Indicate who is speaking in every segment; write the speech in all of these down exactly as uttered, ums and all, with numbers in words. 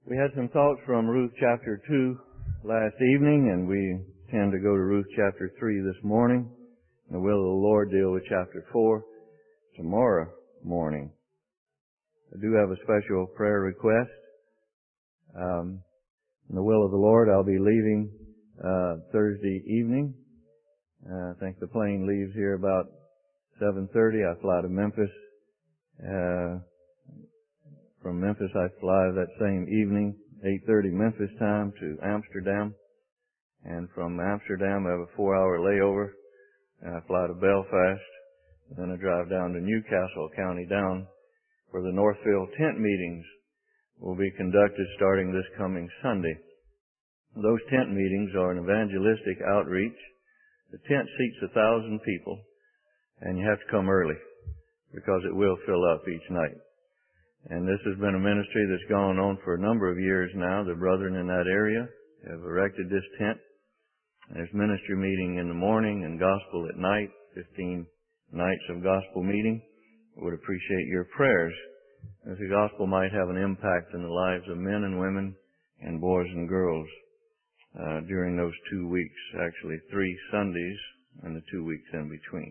Speaker 1: We had some thoughts from Ruth chapter two last evening, and we intend to go to Ruth chapter three this morning. And the will of the Lord deal with chapter four tomorrow morning. I do have a special prayer request. Um, in the will of the Lord, I'll be leaving uh, Thursday evening. Uh, I think the plane leaves here about seven thirty. I fly to Memphis. Uh, From Memphis, I fly that same evening, eight thirty Memphis time, to Amsterdam. And from Amsterdam, I have a four-hour layover, and I fly to Belfast. Then I drive down to Newcastle, County Down, where the Northfield tent meetings will be conducted starting this coming Sunday. Those tent meetings are an evangelistic outreach. The tent seats a thousand people, and you have to come early because it will fill up each night. And this has been a ministry that's gone on for a number of years now. The brethren in that area have erected this tent. There's ministry meeting in the morning and gospel at night, fifteen nights of gospel meeting. I would appreciate your prayers as the gospel might have an impact in the lives of men and women and boys and girls uh, during those two weeks, actually three Sundays and the two weeks in between.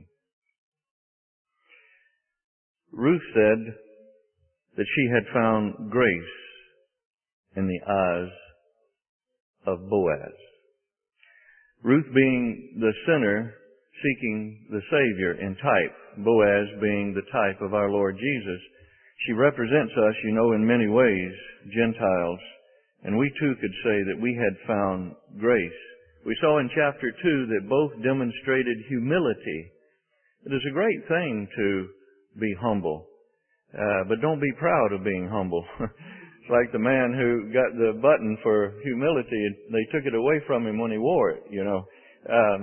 Speaker 1: Ruth said that she had found grace in the eyes of Boaz. Ruth being the sinner seeking the Savior in type, Boaz being the type of our Lord Jesus, she represents us, you know, in many ways, Gentiles, and we too could say that we had found grace. We saw in chapter two that both demonstrated humility. It is a great thing to be humble. Uh, but don't be proud of being humble. It's like the man who got the button for humility, and they took it away from him when he wore it, you know. Um,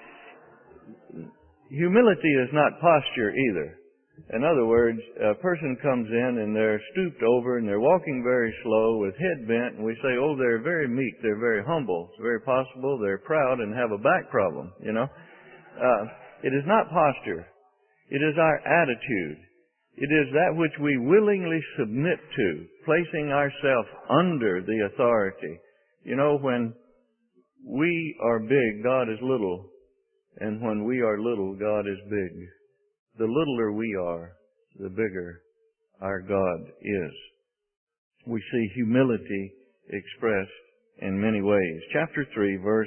Speaker 1: humility is not posture either. In other words, a person comes in and they're stooped over and they're walking very slow with head bent, and we say, oh, they're very meek, they're very humble. It's very possible they're proud and have a back problem, you know. Uh, it is not posture. It is our attitude. It is that which we willingly submit to, placing ourselves under the authority. You know, when we are big, God is little. And when we are little, God is big. The littler we are, the bigger our God is. We see humility expressed in many ways. Chapter three, verse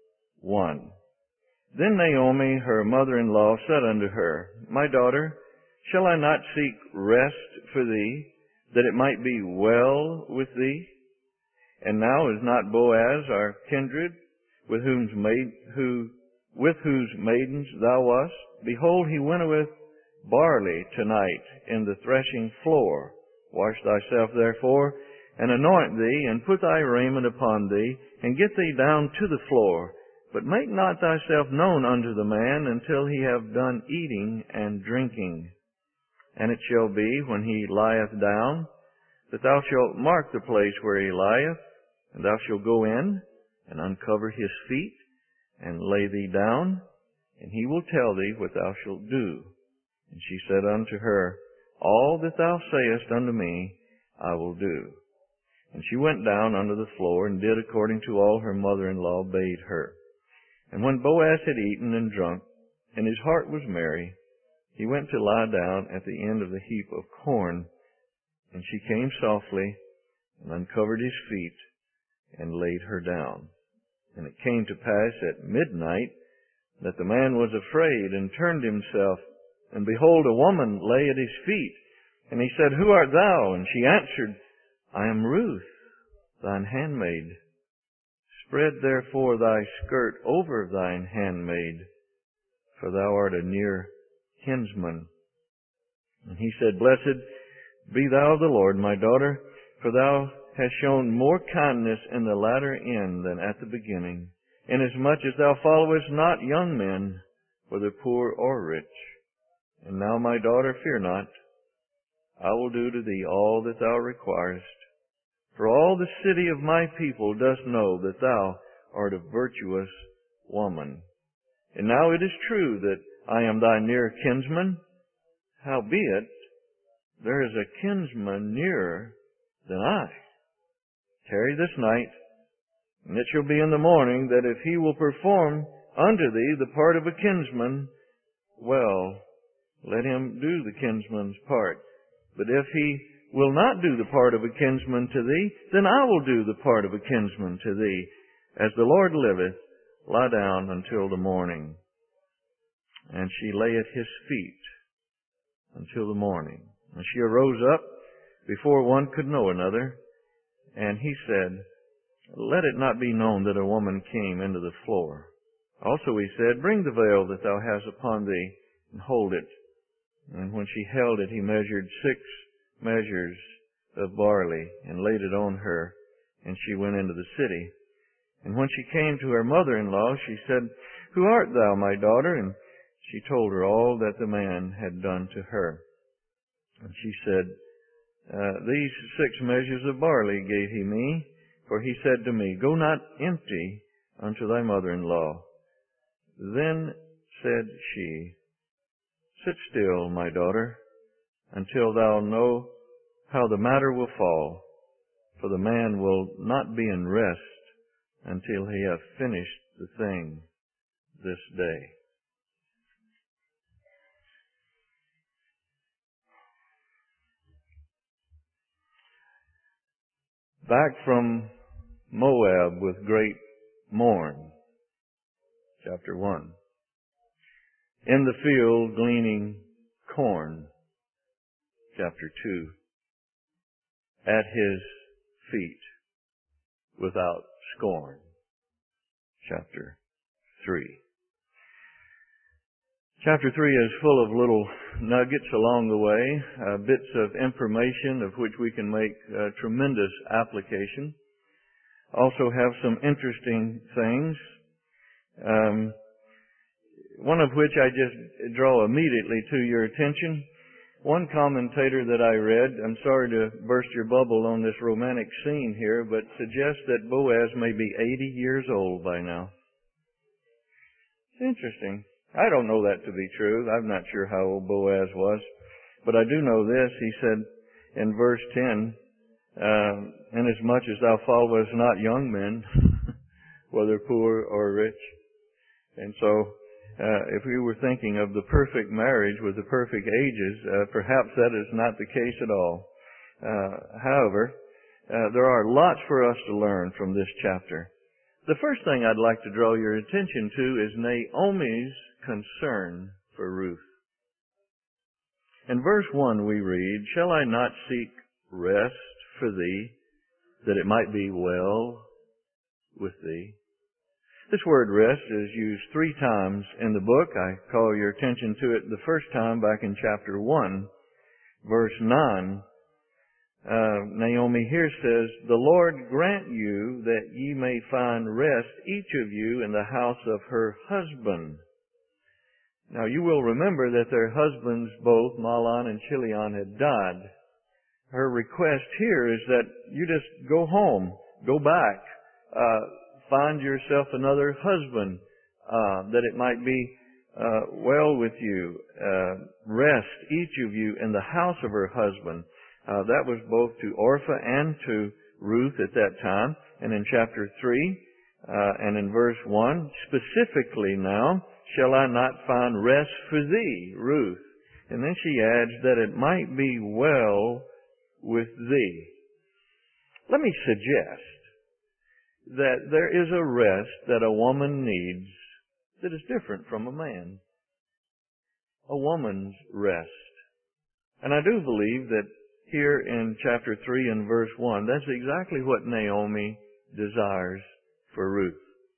Speaker 1: one. Then Naomi, her mother-in-law, said unto her, My daughter, shall I not seek rest for thee, that it might be well with thee? And now is not Boaz our kindred, with whose maid, who, with whose maidens thou wast? Behold, he winnoweth barley tonight in the threshing floor. Wash thyself therefore, and anoint thee, and put thy raiment upon thee, and get thee down to the floor. But make not thyself known unto the man until he have done eating and drinking. And it shall be, when he lieth down, that thou shalt mark the place where he lieth, and thou shalt go in, and uncover his feet, and lay thee down, and he will tell thee what thou shalt do. And she said unto her, All that thou sayest unto me, I will do. And she went down under the floor, and did according to all her mother-in-law bade her. And when Boaz had eaten and drunk, and his heart was merry, he went to lie down at the end of the heap of corn, and she came softly, and uncovered his feet, and laid her down. And it came to pass at midnight, that the man was afraid, and turned himself, and behold, a woman lay at his feet. And he said, Who art thou? And she answered, I am Ruth, thine handmaid. Spread therefore thy skirt over thine handmaid, for thou art a near kinsman. And he said, Blessed be thou of the Lord, my daughter, for thou hast shown more kindness in the latter end than at the beginning, inasmuch as thou followest not young men, whether poor or rich. And now, my daughter, fear not. I will do to thee all that thou requirest. For all the city of my people does know that thou art a virtuous woman. And now it is true that I am thy near kinsman. Howbeit, there is a kinsman nearer than I. Tarry this night, and it shall be in the morning that if he will perform unto thee the part of a kinsman, well, let him do the kinsman's part. But if he will not do the part of a kinsman to thee, then I will do the part of a kinsman to thee. As the Lord liveth, lie down until the morning. And she lay at his feet until the morning. And she arose up before one could know another. And he said, Let it not be known that a woman came into the floor. Also he said, Bring the veil that thou hast upon thee, and hold it. And when she held it, he measured six measures of barley, and laid it on her, and she went into the city. And when she came to her mother-in-law, she said, Who art thou, my daughter? And she told her all that the man had done to her. And she said, uh, These six measures of barley gave he me, for he said to me, Go not empty unto thy mother-in-law. Then said she, Sit still, my daughter, until thou know how the matter will fall, for the man will not be in rest until he have finished the thing this day. Back from Moab with great mourn, chapter one. In the field gleaning corn, chapter two. At his feet without scorn, chapter three. Chapter three is full of little nuggets along the way, uh, bits of information of which we can make uh, tremendous application. Also have some interesting things, um, one of which I just draw immediately to your attention. One commentator that I read, I'm sorry to burst your bubble on this romantic scene here, but suggests that Boaz may be eighty years old by now. It's interesting. I don't know that to be true. I'm not sure how old Boaz was. But I do know this. He said in verse ten, uh, Inasmuch as thou followest not young men, whether poor or rich. And so, uh, if we were thinking of the perfect marriage with the perfect ages, uh, perhaps that is not the case at all. Uh, however, uh, there are lots for us to learn from this chapter. The first thing I'd like to draw your attention to is Naomi's concern for Ruth. In verse one we read, Shall I not seek rest for thee, that it might be well with thee? This word rest is used three times in the book. I call your attention to it the first time back in chapter one, verse nine. Uh, Naomi here says, The Lord grant you that ye may find rest, each of you, in the house of her husband. Now you will remember that their husbands, both Mahlon and Chilion, had died. Her request here is that you just go home, go back, uh, find yourself another husband, uh, that it might be uh, well with you. Uh, rest, each of you, in the house of her husband. Uh, that was both to Orpah and to Ruth at that time. And in chapter three uh, and in verse one, specifically now, shall I not find rest for thee, Ruth? And then she adds that it might be well with thee. Let me suggest that there is a rest that a woman needs that is different from a man. A woman's rest. And I do believe that here in chapter three and verse one, that's exactly what Naomi desires for Ruth.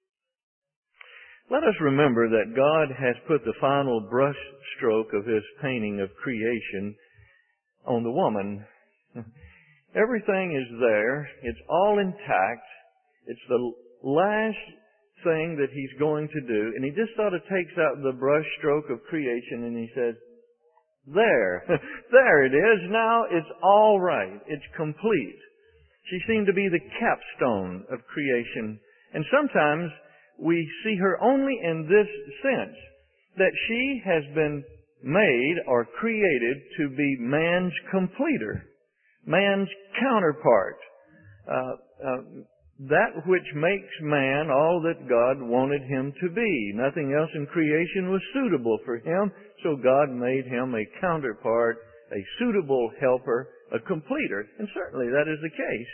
Speaker 1: Let us remember that God has put the final brush stroke of His painting of creation on the woman. Everything is there. It's all intact. It's the last thing that He's going to do. And He just sort of takes out the brush stroke of creation and He says, there, there it is. Now it's all right. It's complete. She seemed to be the capstone of creation. And sometimes we see her only in this sense, that she has been made or created to be man's completer, man's counterpart. Uh, uh, that which makes man all that God wanted him to be. Nothing else in creation was suitable for him, so God made him a counterpart, a suitable helper, a completer. And certainly that is the case.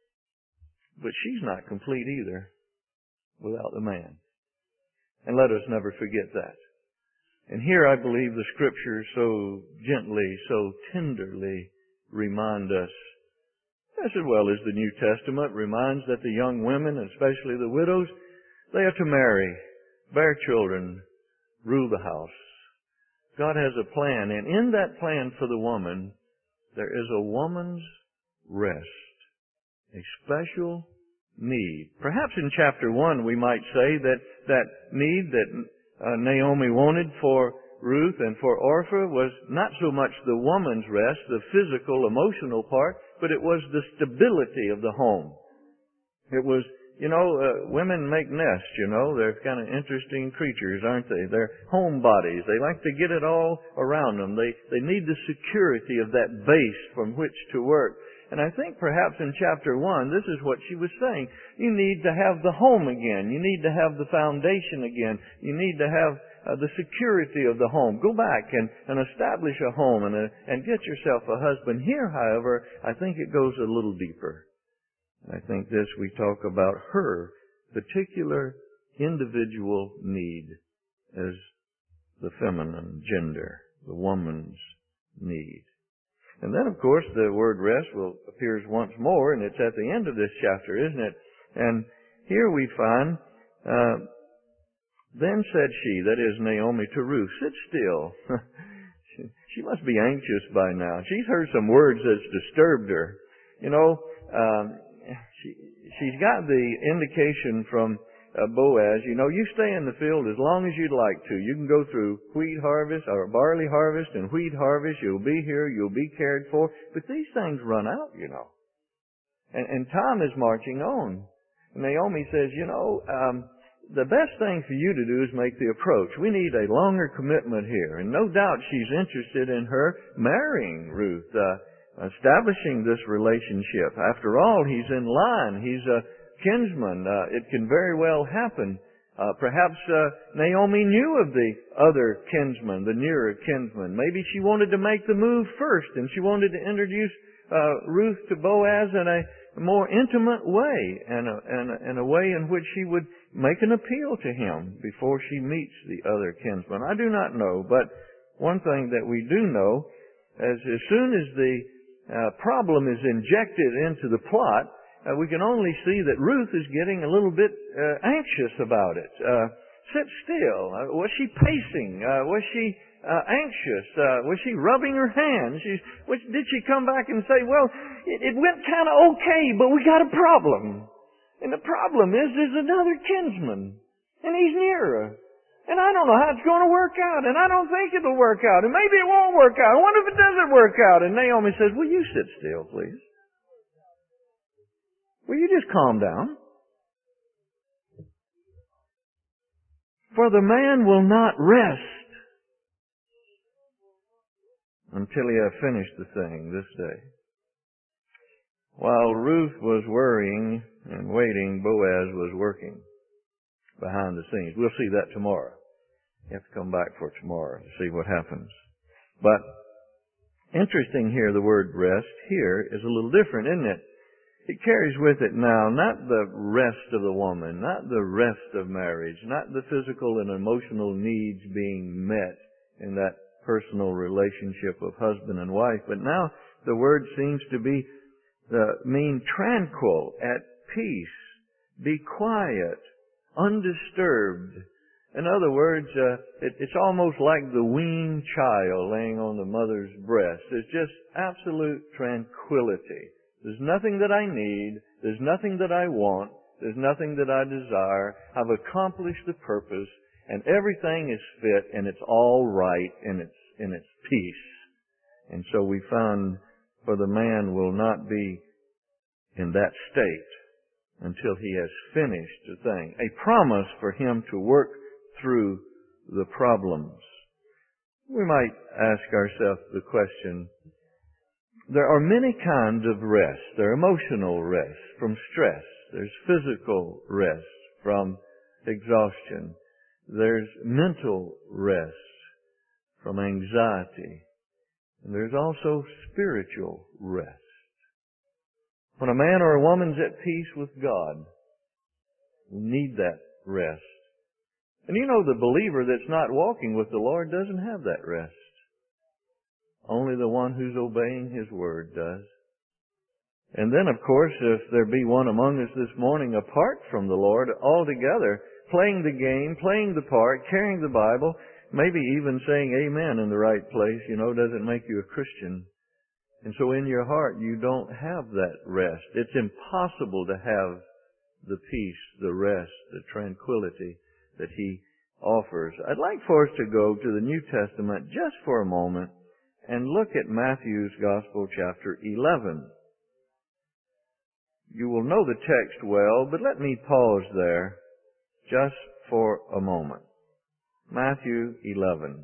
Speaker 1: But she's not complete either without the man. And let us never forget that. And here I believe the Scriptures so gently, so tenderly remind us, as well as the New Testament reminds that the young women, especially the widows, they are to marry, bear children, rule the house. God has a plan, and in that plan for the woman, there is a woman's rest, a special need. Perhaps in chapter one we might say that that need that uh, Naomi wanted for Ruth and for Orpah was not so much the woman's rest, the physical, emotional part, but it was the stability of the home. It was, you know, uh, women make nests, you know. They're kind of interesting creatures, aren't they? They're homebodies. They like to get it all around them. They, they need the security of that base from which to work. And I think perhaps in chapter one, this is what she was saying. You need to have the home again. You need to have the foundation again. You need to have uh, the security of the home. Go back and, and establish a home and, a, and get yourself a husband. Here, however, I think it goes a little deeper. I think this, we talk about her particular individual need as the feminine gender, the woman's need. And then, of course, the word rest will appears once more, and it's at the end of this chapter, isn't it? And here we find, uh, then said she, that is Naomi, to Ruth, sit still. she, she must be anxious by now. She's heard some words that's disturbed her. You know, um, she, she's got the indication from Uh, Boaz, you know, you stay in the field as long as you'd like to. You can go through wheat harvest or barley harvest and wheat harvest. You'll be here. You'll be cared for. But these things run out, you know. And, and time is marching on. Naomi says, you know, um, the best thing for you to do is make the approach. We need a longer commitment here. And no doubt she's interested in her marrying Ruth, uh, establishing this relationship. After all, he's in line. He's a kinsman. Uh, it can very well happen. Uh, perhaps uh, Naomi knew of the other kinsman, the nearer kinsman. Maybe she wanted to make the move first, and she wanted to introduce uh, Ruth to Boaz in a more intimate way, and a, and, a, and a way in which she would make an appeal to him before she meets the other kinsman. I do not know, but one thing that we do know, as, as soon as the uh, problem is injected into the plot, Uh, we can only see that Ruth is getting a little bit uh, anxious about it. Uh, sit still. Uh, was she pacing? Uh, was she uh, anxious? Uh, was she rubbing her hands? She's, was, did she come back and say, well, it, it went kind of okay, but we got a problem. And the problem is there's another kinsman, and he's nearer. And I don't know how it's going to work out, and I don't think it'll work out, and maybe it won't work out. I wonder if it doesn't work out. And Naomi says, will you sit still, please? Will you just calm down? For the man will not rest until he have finished the thing this day. While Ruth was worrying and waiting, Boaz was working behind the scenes. We'll see that tomorrow. You have to come back for tomorrow to see what happens. But interesting here, the word rest here is a little different, isn't it? It carries with it now not the rest of the woman, not the rest of marriage, not the physical and emotional needs being met in that personal relationship of husband and wife, but now the word seems to be uh, mean tranquil, at peace, be quiet, undisturbed. In other words, uh, it, it's almost like the weaned child laying on the mother's breast. There's just absolute tranquility. There's nothing that I need. There's nothing that I want. There's nothing that I desire. I've accomplished the purpose, and everything is fit, and it's all right in its in its peace. And so we found, for the man will not be in that state until he has finished the thing. A promise for him to work through the problems. We might ask ourselves the question, there are many kinds of rest. There are emotional rest from stress. There's physical rest from exhaustion. There's mental rest from anxiety. And there's also spiritual rest. When a man or a woman's at peace with God, we need that rest. And you know, the believer that's not walking with the Lord doesn't have that rest. Only the one who's obeying His Word does. And then, of course, if there be one among us this morning apart from the Lord altogether, playing the game, playing the part, carrying the Bible, maybe even saying amen in the right place, you know, doesn't make you a Christian. And so in your heart, you don't have that rest. It's impossible to have the peace, the rest, the tranquility that He offers. I'd like for us to go to the New Testament just for a moment and look at Matthew's Gospel, chapter eleven. You will know the text well, but let me pause there just for a moment. Matthew eleven.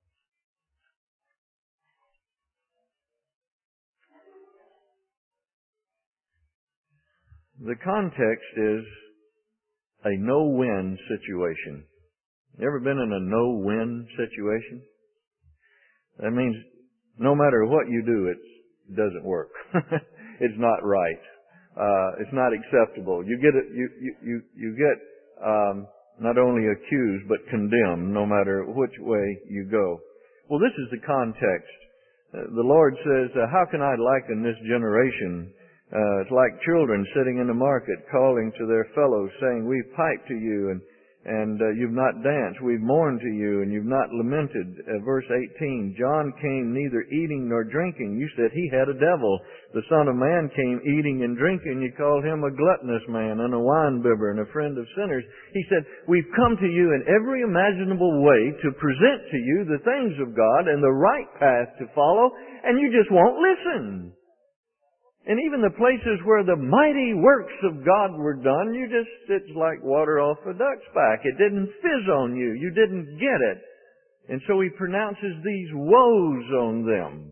Speaker 1: The context is a no-win situation. You ever been in a no-win situation? That means no matter what you do, it doesn't work. It's not right. Uh, it's not acceptable. You get it, you, you, you, you get, um, not only accused, but condemned, no matter which way you go. Well, this is the context. Uh, the Lord says, uh, how can I liken this generation? Uh, it's like children sitting in the market calling to their fellows saying, we've piped to you and, and uh, you've not danced. We've mourned to you and you've not lamented. Uh, verse eighteen, John came neither eating nor drinking. You said he had a devil. The Son of Man came eating and drinking. You called him a gluttonous man and a winebibber and a friend of sinners. He said, we've come to you in every imaginable way to present to you the things of God and the right path to follow, and you just won't listen. And even the places where the mighty works of God were done, you just, it's like water off a duck's back. It didn't fizz on you. You didn't get it. And so He pronounces these woes on them.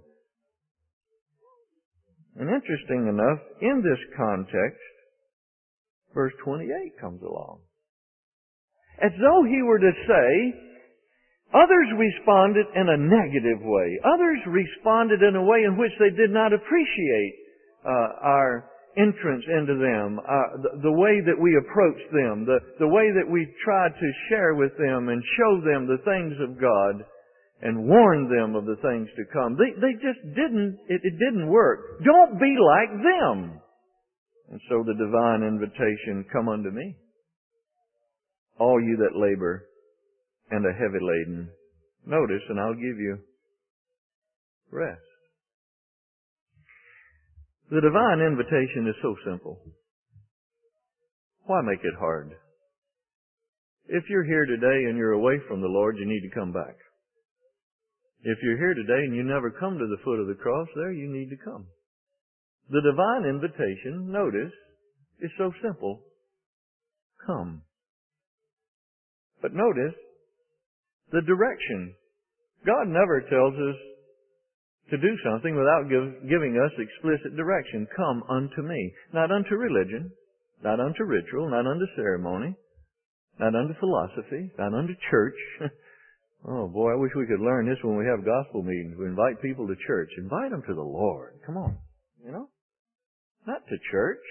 Speaker 1: And interesting enough, in this context, verse twenty-eight comes along. As though He were to say, others responded in a negative way. Others responded in a way in which they did not appreciate Uh, our entrance into them, uh, the, the way that we approach them, the, the way that we try to share with them and show them the things of God and warn them of the things to come. They, they just didn't, it, it didn't work. Don't be like them. And so the divine invitation, come unto me, all you that labor and are heavy laden. Notice, and I'll give you rest. The divine invitation is so simple. Why make it hard? If you're here today and you're away from the Lord, you need to come back. If you're here today and you never come to the foot of the cross, there you need to come. The divine invitation, notice, is so simple. Come. But notice the direction. God never tells us to do something without give, giving us explicit direction. Come unto me. Not unto religion, not unto ritual, not unto ceremony, not unto philosophy, not unto church. Oh boy, I wish we could learn this when we have gospel meetings. We invite people to church. Invite them to the Lord. Come on. You know? Not to church.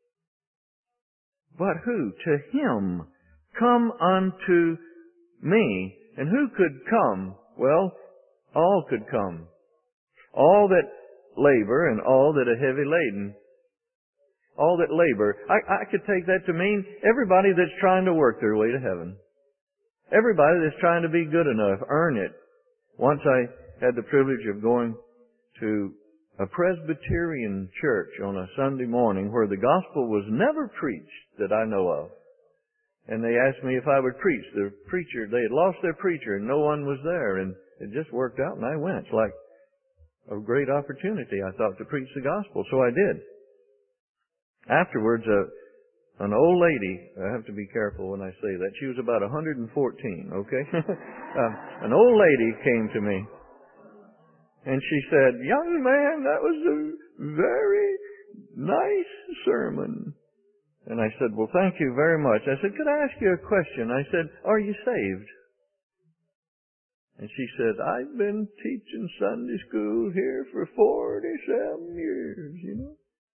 Speaker 1: But who? To Him. Come unto me. And who could come? Well, all could come. All that labor and all that are heavy laden. All that labor. I, I could take that to mean everybody that's trying to work their way to heaven. Everybody that's trying to be good enough, earn it. Once I had the privilege of going to a Presbyterian church on a Sunday morning where the gospel was never preached that I know of. And they asked me if I would preach. The preacher, they had lost their preacher and no one was there. And it just worked out and I went. It's like a great opportunity, I thought, to preach the gospel. So I did. Afterwards, uh, an old lady, I have to be careful when I say that, she was about one hundred fourteen, okay? uh, an old lady came to me. And she said, "Young man, that was a very nice sermon." And I said, "Well, thank you very much." I said, "Could I ask you a question?" I said, "Are you saved?" And she said, "I've been teaching Sunday school here for forty-seven years, you know."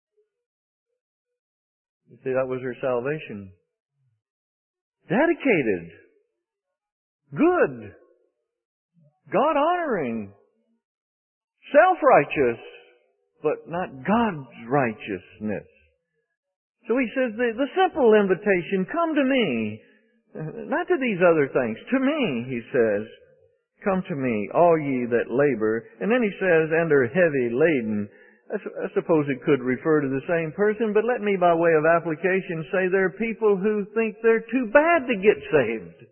Speaker 1: You see, that was her salvation. Dedicated. Good. God-honoring. Self-righteous. But not God's righteousness. So he says, the, the simple invitation, come to me. Not to these other things. To me, he says. Come to me, all ye that labor. And then he says, and are heavy laden. I, su- I suppose it could refer to the same person, but let me, by way of application, say there are people who think they're too bad to get saved.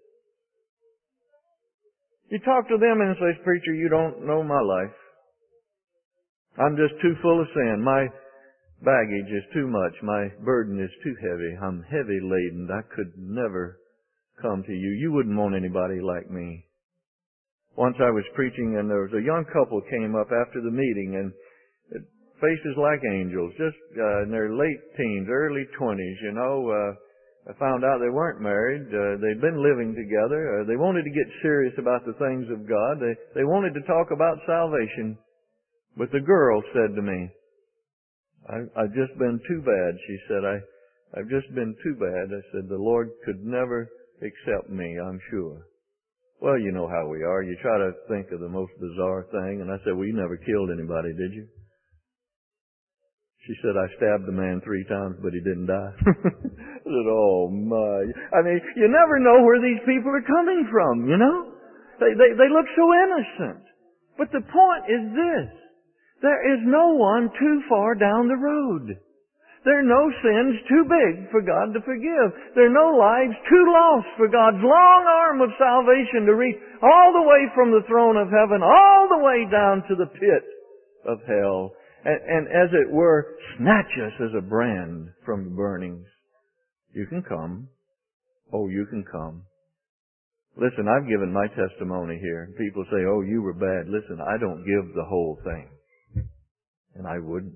Speaker 1: You talk to them and say, "Preacher, you don't know my life. I'm just too full of sin. My baggage is too much. My burden is too heavy. I'm heavy laden. I could never come to you. You wouldn't want anybody like me." Once I was preaching and there was a young couple came up after the meeting and faces like angels, just uh, in their late teens, early twenties, you know. Uh, I found out they weren't married. Uh, they'd been living together. Uh, they wanted to get serious about the things of God. They, they wanted to talk about salvation. But the girl said to me, I, I've just been too bad. She said, I, I've just been too bad. I said, the Lord could never accept me, I'm sure. Well, you know how we are. You try to think of the most bizarre thing. And I said, well, you never killed anybody, did you? She said, I stabbed the man three times, but he didn't die. I said, oh my. I mean, you never know where these people are coming from, you know? They, they, they look so innocent. But the point is this. There is no one too far down the road. There are no sins too big for God to forgive. There are no lives too lost for God's long arm of salvation to reach all the way from the throne of heaven, all the way down to the pit of hell. And, and as it were, snatch us as a brand from the burnings. You can come. Oh, you can come. Listen, I've given my testimony here. People say, oh, you were bad. Listen, I don't give the whole thing. And I wouldn't.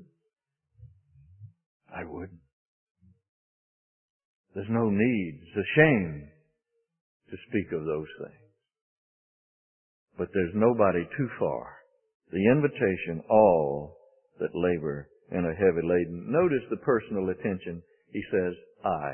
Speaker 1: I wouldn't. There's no need. It's a shame to speak of those things. But there's nobody too far. The invitation, all that labor and are heavy laden. Notice the personal attention. He says, I.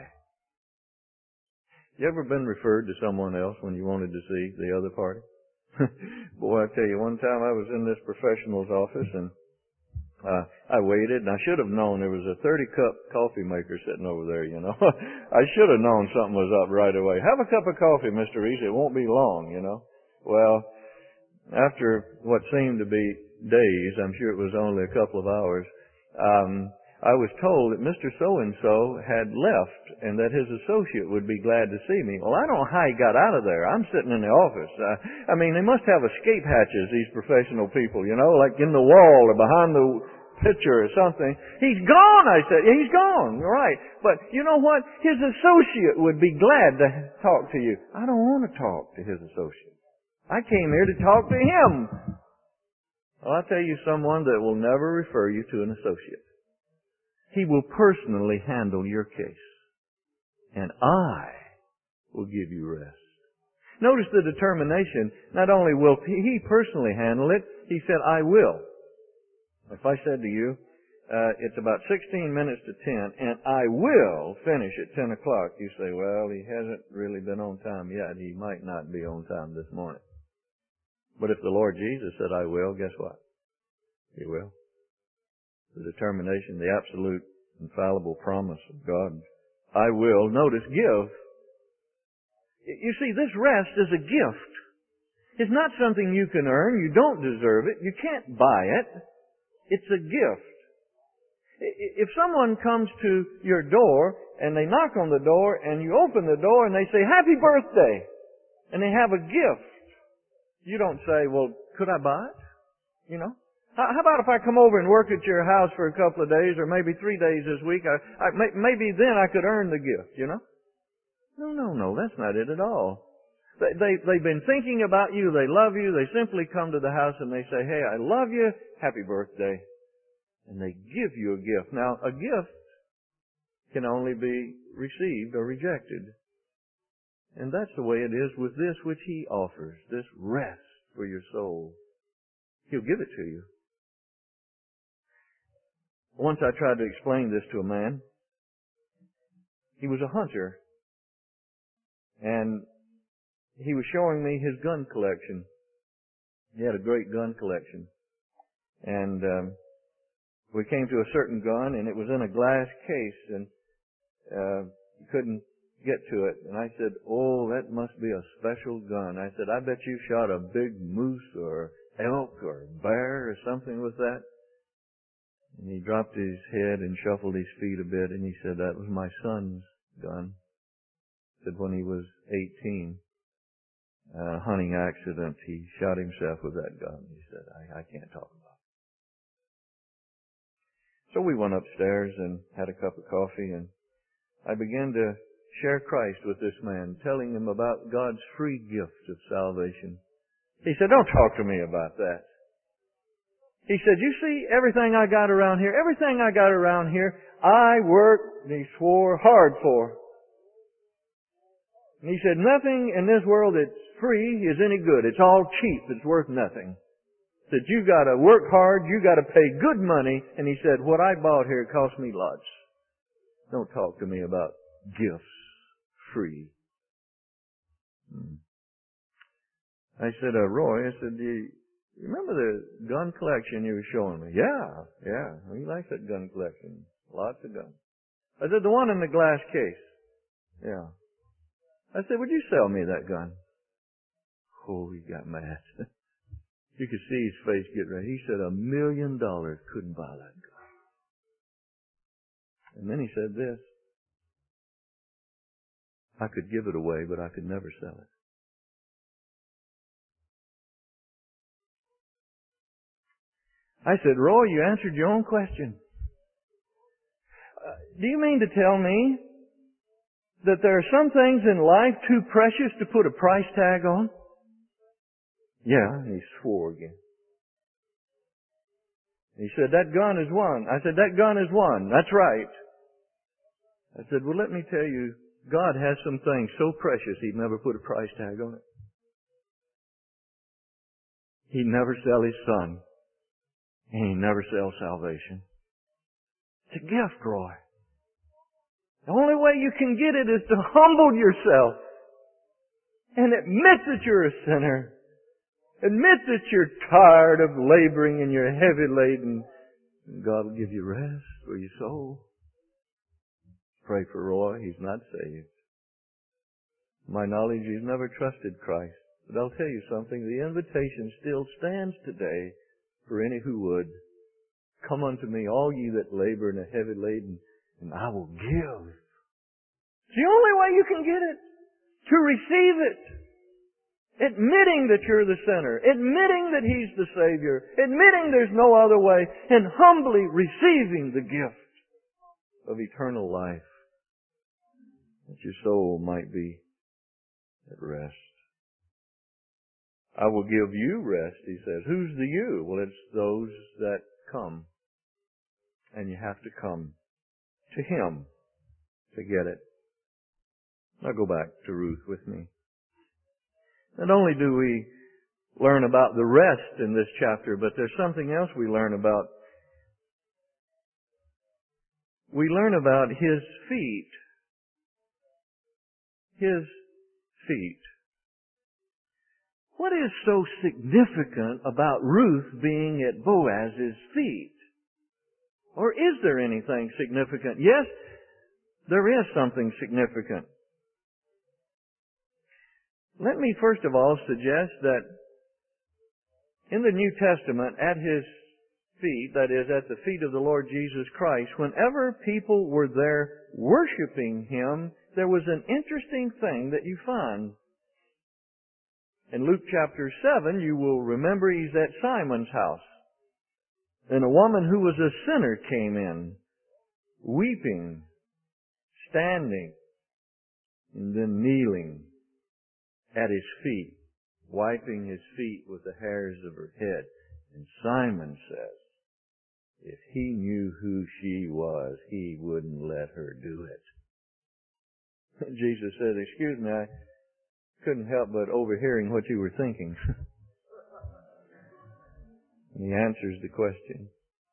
Speaker 1: You ever been referred to someone else when you wanted to see the other party? Boy, I tell you, one time I was in this professional's office and uh, I waited and I should have known there was a thirty cup coffee maker sitting over there, you know. I should have known something was up right away. Have a cup of coffee, Mister Reese. It won't be long, you know. Well, after what seemed to be days, I'm sure it was only a couple of hours, um, I was told that Mister So-and-so had left and that his associate would be glad to see me. Well, I don't know how he got out of there. I'm sitting in the office. Uh, I mean, they must have escape hatches, these professional people, you know, like in the wall or behind the picture or something. He's gone, I said. He's gone, right. But you know what? His associate would be glad to talk to you. I don't want to talk to his associate. I came here to talk to him. Well, I'll tell you someone that will never refer you to an associate. He will personally handle your case. And I will give you rest. Notice the determination. Not only will he personally handle it, he said, I will. If I said to you, uh, it's about sixteen minutes to ten, and I will finish at ten o'clock, you say, well, he hasn't really been on time yet. He might not be on time this morning. But if the Lord Jesus said, I will, guess what? He will. The determination, the absolute, infallible promise of God. I will, notice, give. You see, this rest is a gift. It's not something you can earn. You don't deserve it. You can't buy it. It's a gift. If someone comes to your door and they knock on the door and you open the door and they say, happy birthday, and they have a gift, you don't say, well, could I buy it? You know? How about if I come over and work at your house for a couple of days or maybe three days this week? I, I, maybe then I could earn the gift, you know? No, no, no, that's not it at all. They, they, they've been thinking about you. They love you. They simply come to the house and they say, hey, I love you. Happy birthday. And they give you a gift. Now, a gift can only be received or rejected. And that's the way it is with this which He offers, this rest for your soul. He'll give it to you. Once I tried to explain this to a man. He was a hunter. And he was showing me his gun collection. He had a great gun collection. And um, we came to a certain gun, and it was in a glass case, and uh, you couldn't get to it. And I said, oh, that must be a special gun. I said, I bet you shot a big moose or elk or bear or something with that. And he dropped his head and shuffled his feet a bit, and he said, that was my son's gun. He said when he was eighteen, a hunting accident, he shot himself with that gun. He said, I, I can't talk about it. So we went upstairs and had a cup of coffee, and I began to share Christ with this man, telling him about God's free gift of salvation. He said, don't talk to me about that. He said, you see everything I got around here, everything I got around here, I worked, and he swore, hard for. And he said, nothing in this world that's free is any good. It's all cheap. It's worth nothing. He said, you gotta work hard, you gotta pay good money. And he said, what I bought here cost me lots. Don't talk to me about gifts free. Hmm. I said, uh, Roy, I said, do you remember the gun collection you were showing me? Yeah, yeah. He likes that gun collection. Lots of guns. I said, the one in the glass case. Yeah. I said, would you sell me that gun? Oh, he got mad. You could see his face get red. He said, a million dollars couldn't buy that gun. And then he said this, I could give it away, but I could never sell it. I said, Roy, you answered your own question. Uh, do you mean to tell me that there are some things in life too precious to put a price tag on? Yeah, he swore again. He said, that gun is one. I said, that gun is one. That's right. I said, well, let me tell you, God has some things so precious He'd never put a price tag on it. He'd never sell His Son. And He'd never sell salvation. It's a gift, Roy. The only way you can get it is to humble yourself and admit that you're a sinner. Admit that you're tired of laboring and you're heavy laden. And God will give you rest for your soul. Pray for Roy. He's not saved. To my knowledge, he's never trusted Christ. But I'll tell you something. The invitation still stands today for any who would. Come unto me, all ye that labor and are heavy laden, and I will give. It's the only way you can get it. To receive it. Admitting that you're the sinner. Admitting that He's the Savior. Admitting there's no other way. And humbly receiving the gift of eternal life. That your soul might be at rest. I will give you rest, He says. Who's the you? Well, it's those that come. And you have to come to Him to get it. Now go back to Ruth with me. Not only do we learn about the rest in this chapter, but there's something else we learn about. We learn about His feet. His feet. What is so significant about Ruth being at Boaz's feet? Or is there anything significant? Yes, there is something significant. Let me first of all suggest that in the New Testament, at His feet, that is, at the feet of the Lord Jesus Christ, whenever people were there worshiping Him, there was an interesting thing that you find. In Luke chapter seven, you will remember He's at Simon's house. And a woman who was a sinner came in, weeping, standing, and then kneeling, at His feet, wiping His feet with the hairs of her head. And Simon says, if he knew who she was, he wouldn't let her do it. Jesus said, excuse me, I couldn't help but overhearing what you were thinking. And He answers the question.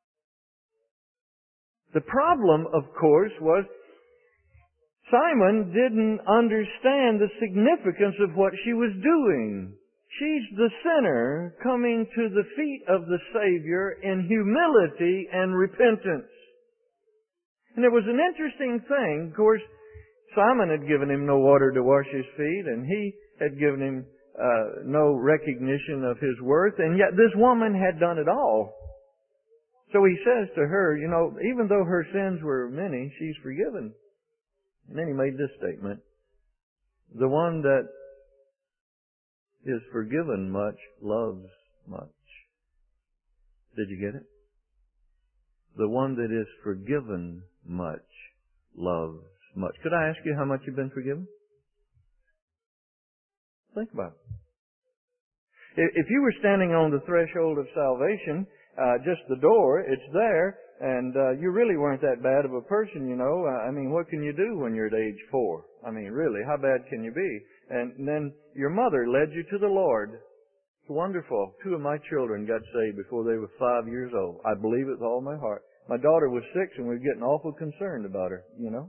Speaker 1: The problem, of course, was Simon didn't understand the significance of what she was doing. She's the sinner coming to the feet of the Savior in humility and repentance. And it was an interesting thing. Of course, Simon had given him no water to wash his feet, and he had given him uh, no recognition of his worth, and yet this woman had done it all. So he says to her, you know, even though her sins were many, she's forgiven. And then he made this statement, the one that is forgiven much loves much. Did you get it? The one that is forgiven much loves much. Could I ask you how much you've been forgiven? Think about it. If you were standing on the threshold of salvation, uh, just the door, it's there, and uh, you really weren't that bad of a person, you know. I mean, what can you do when you're at age four? I mean, really, how bad can you be? And then your mother led you to the Lord. It's wonderful. Two of my children got saved before they were five years old. I believe it with all my heart. My daughter was six, and we were getting awful concerned about her, you know.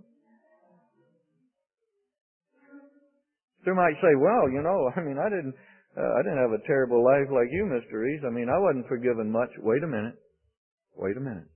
Speaker 1: They might say, well, you know, I mean, I didn't, uh, I didn't have a terrible life like you, Mister Reese. I mean, I wasn't forgiven much. Wait a minute. Wait a minute.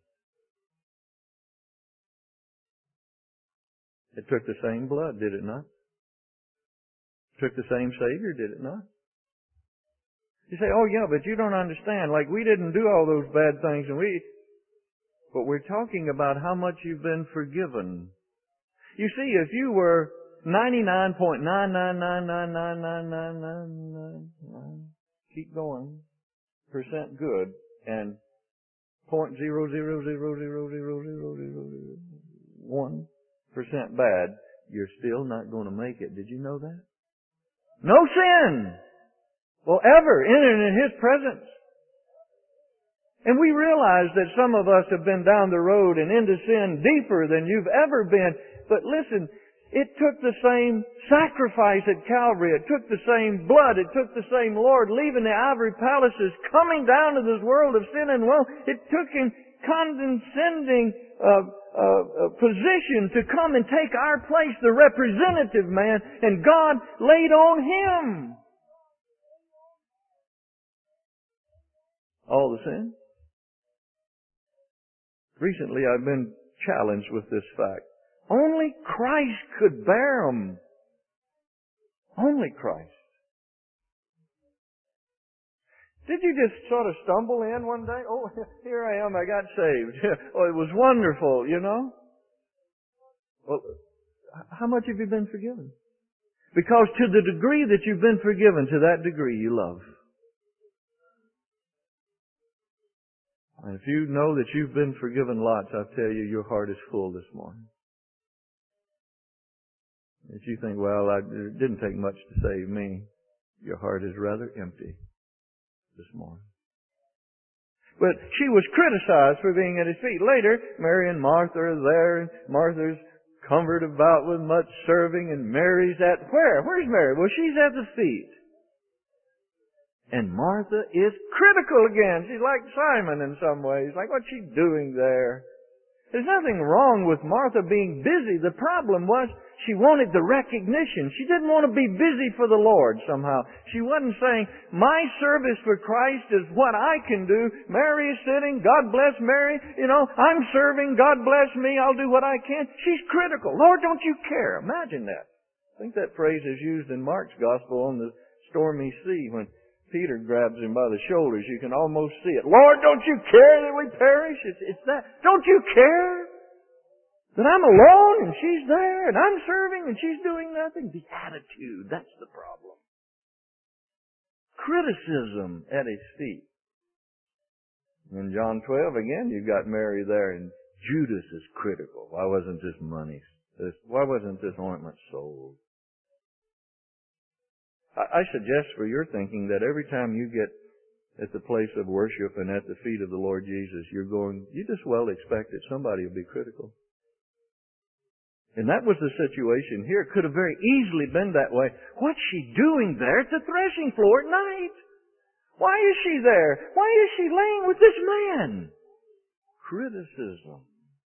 Speaker 1: It took the same blood, did it not? It took the same Savior, did it not? You say, oh yeah, but you don't understand. Like, we didn't do all those bad things, and we... But we're talking about how much you've been forgiven. You see, if you were ninety-nine point nine nine nine nine nine nine nine nine nine nine, keep going, percent good, and point zero zero zero zero zero zero zero zero one percent bad, you're still not going to make it. Did you know that? No sin will ever enter in His presence. And we realize that some of us have been down the road and into sin deeper than you've ever been. But listen, it took the same sacrifice at Calvary. It took the same blood. It took the same Lord leaving the ivory palaces, coming down to this world of sin and woe. It took Him condescending uh, uh, uh, position to come and take our place, the representative man, and God laid on Him all the sin. Recently, I've been challenged with this fact. Only Christ could bear them. Only Christ. Did you just sort of stumble in one day? Oh, here I am, I got saved. Oh, it was wonderful, you know? Well, how much have you been forgiven? Because to the degree that you've been forgiven, to that degree you love. And if you know that you've been forgiven lots, I tell you, your heart is full this morning. If you think, well, I, it didn't take much to save me, your heart is rather empty this morning. But she was criticized for being at His feet. Later, Mary and Martha are there, and Martha's cumbered about with much serving, and Mary's at where? Where's Mary? Well, she's at the feet. And Martha is critical again. She's like Simon in some ways. Like, what's she doing there? There's nothing wrong with Martha being busy. The problem was she wanted the recognition. She didn't want to be busy for the Lord somehow. She wasn't saying, my service for Christ is what I can do. Mary is sitting. God bless Mary. You know, I'm serving. God bless me. I'll do what I can. She's critical. Lord, don't you care? Imagine that. I think that phrase is used in Mark's Gospel on the stormy sea when Peter grabs him by the shoulders. You can almost see it. Lord, don't you care that we perish? It's, it's that. Don't you care that I'm alone and she's there and I'm serving and she's doing nothing? The attitude, that's the problem. Criticism at His feet. In John twelve, again, you've got Mary there, and Judas is critical. Why wasn't this money, this, why wasn't this ointment sold? I, I suggest for your thinking that every time you get at the place of worship and at the feet of the Lord Jesus, you're going, you just well expect that somebody will be critical. And that was the situation here. It could have very easily been that way. What's she doing there at the threshing floor at night? Why is she there? Why is she laying with this man? Criticism.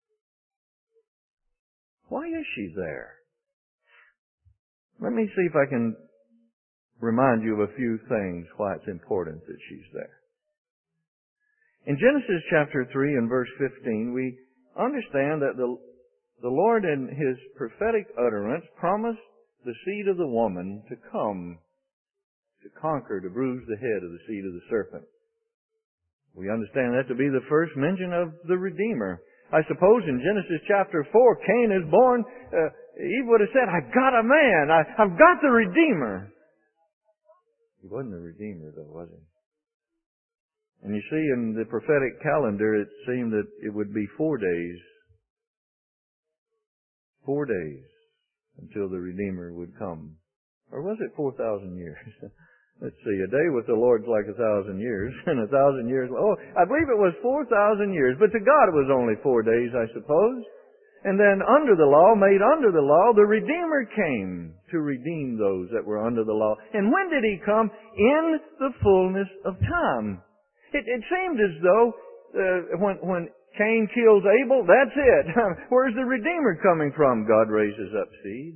Speaker 1: Why is she there? Let me see if I can remind you of a few things why it's important that she's there. In Genesis chapter three and verse fifteen, we understand that the, the Lord in His prophetic utterance promised the seed of the woman to come, to conquer, to bruise the head of the seed of the serpent. We understand that to be the first mention of the Redeemer. I suppose in Genesis chapter four, Cain is born, uh, Eve would have said, I've got a man, I, I've got the Redeemer. He wasn't the Redeemer though, was he? And you see in the prophetic calendar, it seemed that it would be four days, four days until the Redeemer would come. Or was it four thousand years? Let's see, a day with the Lord's like a thousand years, and a thousand years, oh, I believe it was four thousand years, but to God it was only four days, I suppose. And then under the law, made under the law, the Redeemer came to redeem those that were under the law. And when did He come? In the fullness of time. It, it seemed as though uh, when, when Cain kills Abel, that's it. Where's the Redeemer coming from? God raises up seed.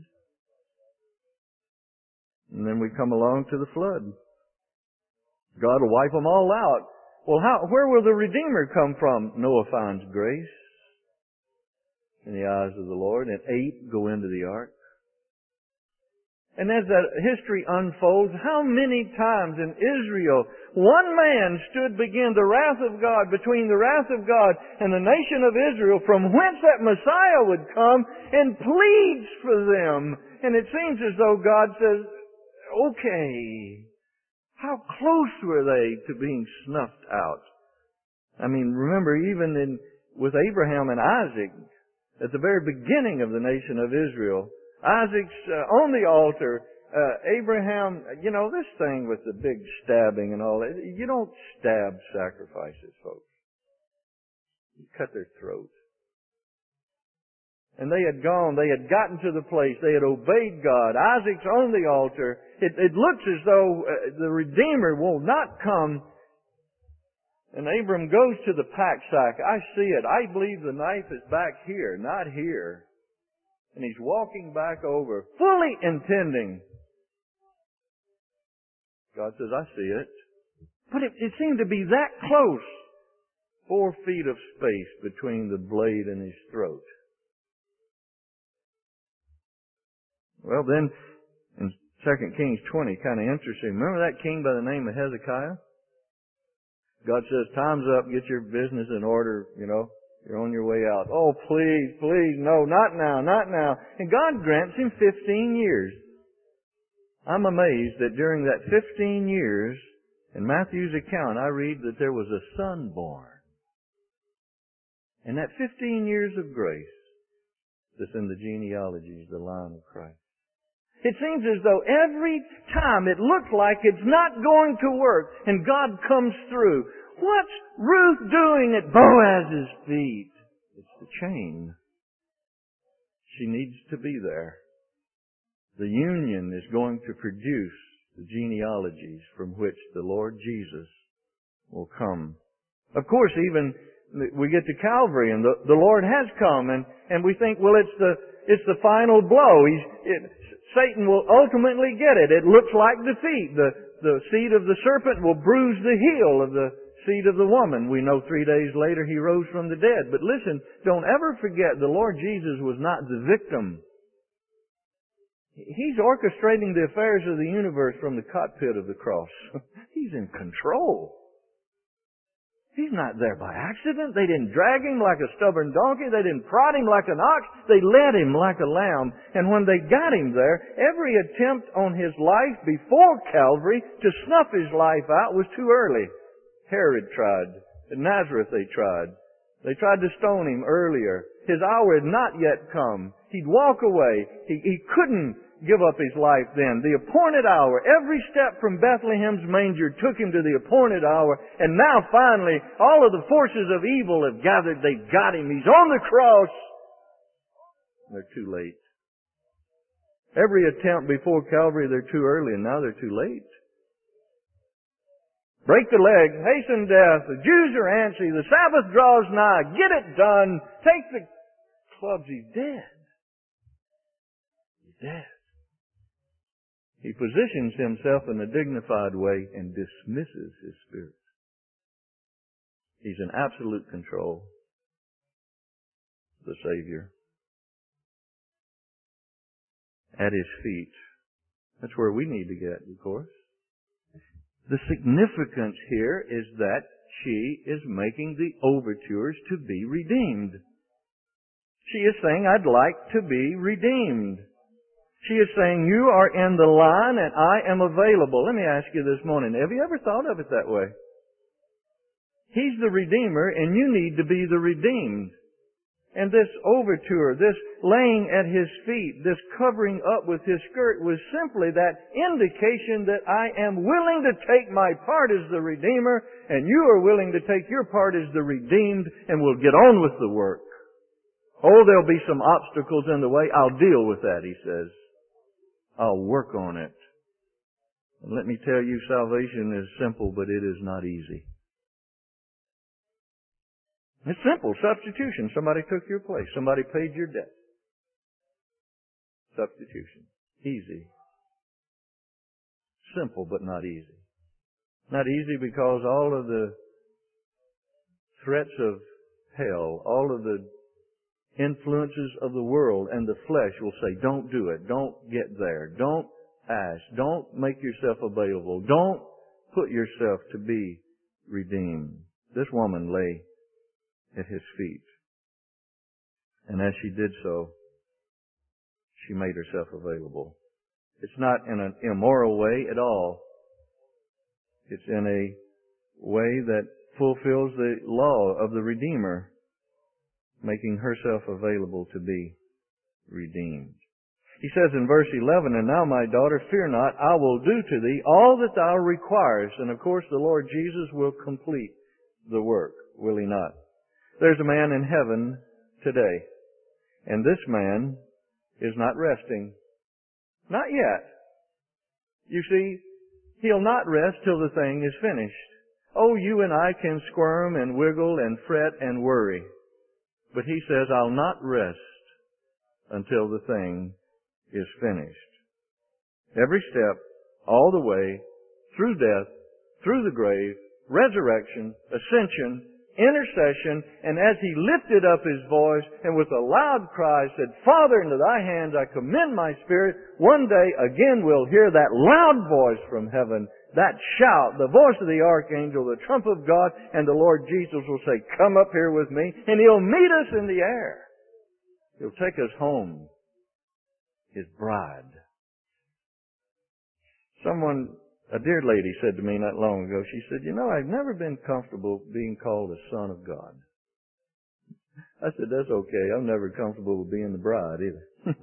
Speaker 1: And then we come along to the flood. God will wipe them all out. Well, how, where will the Redeemer come from? Noah finds grace in the eyes of the Lord, and eight go into the ark. And as that history unfolds, how many times in Israel one man stood begin the wrath of God, between the wrath of God and the nation of Israel, from whence that Messiah would come, and pleads for them. And it seems as though God says, okay, how close were they to being snuffed out? I mean, remember, even in with Abraham and Isaac, at the very beginning of the nation of Israel, Isaac's uh, on the altar, uh, Abraham, you know, this thing with the big stabbing and all that, you don't stab sacrifices, folks. You cut their throat. And they had gone, they had gotten to the place, they had obeyed God. Isaac's on the altar. It, it looks as though uh, the Redeemer will not come. And Abram goes to the pack sack. I see it. I believe the knife is back here, not here. And he's walking back over, fully intending. God says, I see it. But it, it seemed to be that close. Four feet of space between the blade and his throat. Well, then, in Second Kings twenty, kind of interesting. Remember that king by the name of Hezekiah? God says, time's up, get your business in order, you know, you're on your way out. Oh, please, please, no, not now, not now. And God grants him fifteen years. I'm amazed that during that fifteen years, in Matthew's account, I read that there was a son born. And that fifteen years of grace that's in the genealogies, the line of Christ. It seems as though every time it looks like it's not going to work and God comes through. What's Ruth doing at Boaz's feet? It's the chain. She needs to be there. The union is going to produce the genealogies from which the Lord Jesus will come. Of course, even we get to Calvary and the, the Lord has come and, and we think, well, it's the, it's the final blow. He's, it, Satan will ultimately get it. It looks like defeat. The, the seed of the serpent will bruise the heel of the seed of the woman. We know three days later he rose from the dead. But listen, don't ever forget the Lord Jesus was not the victim. He's orchestrating the affairs of the universe from the cockpit of the cross. He's in control. He's not there by accident. They didn't drag him like a stubborn donkey. They didn't prod him like an ox. They led him like a lamb. And when they got him there, every attempt on his life before Calvary to snuff his life out was too early. Herod tried. In Nazareth they tried. They tried to stone him earlier. His hour had not yet come. He'd walk away. He, he couldn't give up His life then? The appointed hour. Every step from Bethlehem's manger took Him to the appointed hour. And now finally, all of the forces of evil have gathered. They've got Him. He's on the cross. They're too late. Every attempt before Calvary, they're too early, and now they're too late. Break the leg, hasten death, the Jews are antsy, the Sabbath draws nigh, get it done, take the clubs, He's dead. He's dead. He positions Himself in a dignified way and dismisses His spirit. He's in absolute control, the Savior. At His feet. That's where we need to get, of course. The significance here is that she is making the overtures to be redeemed. She is saying, I'd like to be redeemed. She is saying, you are in the line and I am available. Let me ask you this morning, have you ever thought of it that way? He's the Redeemer and you need to be the redeemed. And this overture, this laying at His feet, this covering up with His skirt was simply that indication that I am willing to take my part as the Redeemer and you are willing to take your part as the redeemed and we'll get on with the work. Oh, there'll be some obstacles in the way. I'll deal with that, He says. I'll work on it. And let me tell you, salvation is simple, but it is not easy. It's simple. Substitution. Somebody took your place. Somebody paid your debt. Substitution. Easy. Simple, but not easy. Not easy because all of the threats of hell, all of the influences of the world and the flesh will say, don't do it. Don't get there. Don't ask. Don't make yourself available. Don't put yourself to be redeemed. This woman lay at His feet. And as she did so, she made herself available. It's not in an immoral way at all. It's in a way that fulfills the law of the Redeemer, making herself available to be redeemed. He says in verse eleven, and now, my daughter, fear not, I will do to thee all that thou requirest. And of course the Lord Jesus will complete the work, will He not? There's a man in heaven today, and this man is not resting. Not yet. You see, he'll not rest till the thing is finished. Oh, you and I can squirm and wiggle and fret and worry. But He says, I'll not rest until the thing is finished. Every step, all the way, through death, through the grave, resurrection, ascension, intercession, and as He lifted up His voice and with a loud cry said, Father, into Thy hands I commend my spirit, one day again we'll hear that loud voice from heaven, that shout, the voice of the archangel, the trump of God, and the Lord Jesus will say, come up here with me, and He'll meet us in the air. He'll take us home, His bride. Someone A dear lady said to me not long ago, she said, you know, I've never been comfortable being called a son of God. I said, that's okay. I'm never comfortable with being the bride either.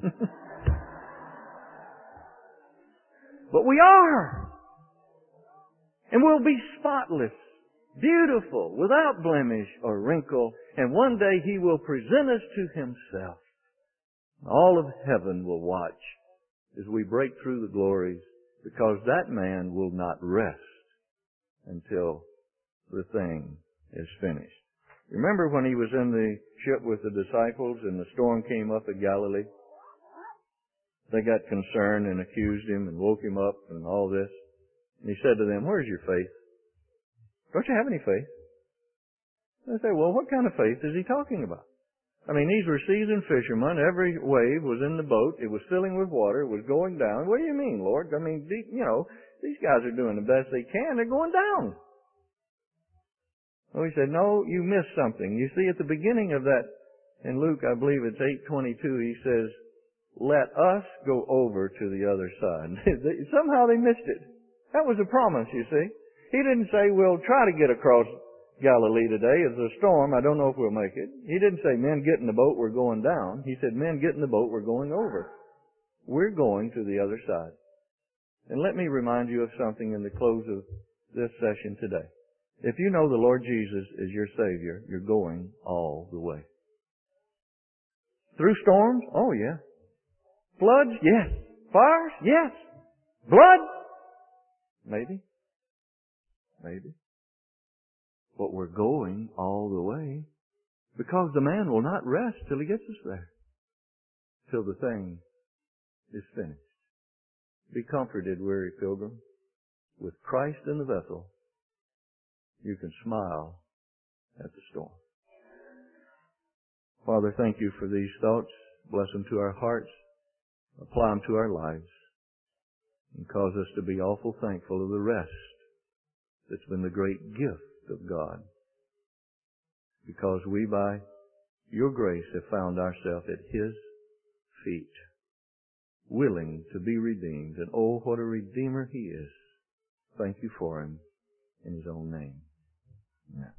Speaker 1: But we are. And we'll be spotless, beautiful, without blemish or wrinkle. And one day He will present us to Himself. All of heaven will watch as we break through the glories, because that man will not rest until the thing is finished. Remember when He was in the ship with the disciples and the storm came up at Galilee? They got concerned and accused Him and woke Him up and all this. And He said to them, where's your faith? Don't you have any faith? They say, well, what kind of faith is He talking about? I mean, these were seasoned fishermen. Every wave was in the boat. It was filling with water. It was going down. What do you mean, Lord? I mean, you know, these guys are doing the best they can. They're going down. Well, He said, no, you missed something. You see, at the beginning of that, in Luke, I believe it's eight twenty-two, He says, let us go over to the other side. Somehow they missed it. That was a promise, you see. He didn't say, we'll try to get across Galilee today. It's a storm. I don't know if we'll make it. He didn't say, men, get in the boat. We're going down. He said, men, get in the boat. We're going over. We're going to the other side. And let me remind you of something in the close of this session today. If you know the Lord Jesus is your Savior, you're going all the way. Through storms? Oh, yeah. Floods? Yes. Fires? Yes. Blood? Maybe. Maybe. But we're going all the way because the man will not rest till he gets us there. Till the thing is finished. Be comforted, weary pilgrim. With Christ in the vessel, you can smile at the storm. Father, thank you for these thoughts. Bless them to our hearts. Apply them to our lives. And cause us to be awful thankful of the rest that's been the great gift of God. Because we, by your grace, have found ourselves at His feet, willing to be redeemed. And oh, what a Redeemer He is. Thank you for Him in His own name. Amen.